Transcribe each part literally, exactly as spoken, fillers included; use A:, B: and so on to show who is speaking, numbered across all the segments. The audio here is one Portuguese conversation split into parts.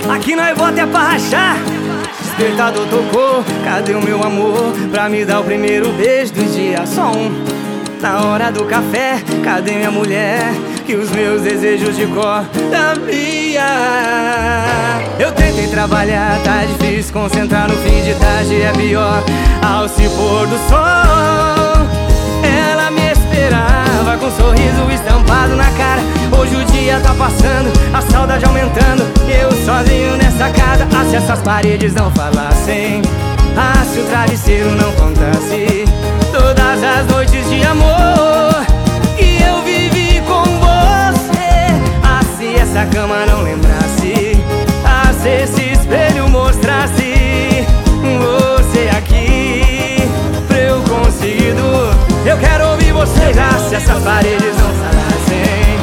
A: Aqui nós bota é pra rachar. Despertador tocou, cadê o meu amor? Pra me dar o primeiro beijo do dia, só um. Na hora do café, cadê minha mulher? Que os meus desejos de cor sabia. Eu tentei trabalhar, tá difícil concentrar no fim de tarde, é pior. Ao se pôr do sol, ela me esperava com um sorriso estampado na cara. Hoje o dia tá passando, a saudade aumentando, e eu sozinho nessa casa. Ah, se essas paredes não falassem, ah, se o travesseiro não contasse todas as noites de amor que eu vivi com você. Ah, se essa cama não lembrasse, ah, se esse espelho mostrasse você aqui pra eu conseguir do... Eu quero ouvir vocês. Ah, se essas paredes não falassem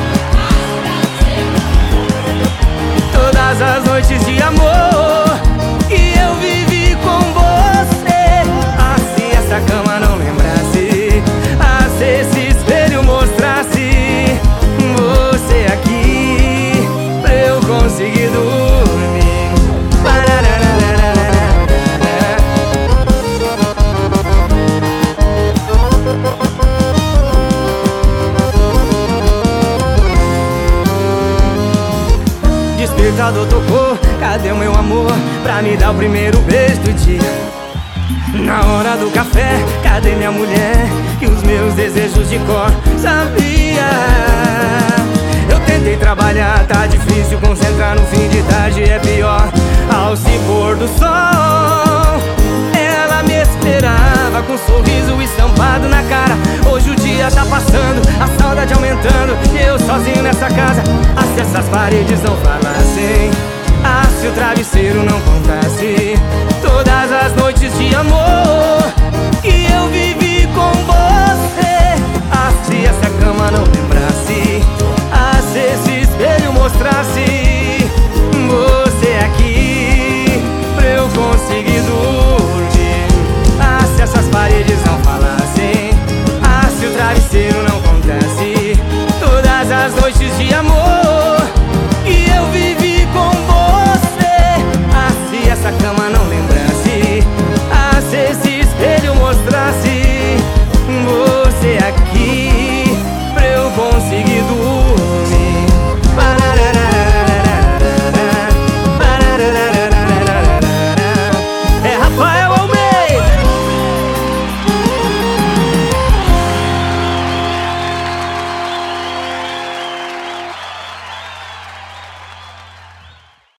A: todas as noites de amor que eu vivi com você. Ah, se essa cama não lembrasse, ah, se esse espelho mostrasse você aqui pra eu conseguir dormir. Despertador tocou, cadê o meu amor? Pra me dar o primeiro beijo do dia. Na hora do café, cadê minha mulher? Que os meus desejos de cor sabia. Eu tentei trabalhar, tá difícil concentrar no fim de tarde, é pior. Ao se pôr do sol, ela me esperava com um sorriso estampado na cara. Hoje o dia tá passando, a saudade aumentando, e eu sozinho nessa casa. Ah, se essas paredes não falassem, ah, se o travesseiro não contasse todas as noites de amor que eu vivi com você. Ah, se essa cama não lembrasse, ah, se esse espelho mostrasse você aqui pra eu conseguir dormir. Ah, se essas paredes não falassem, ah, se o travesseiro não contasse todas as noites de amor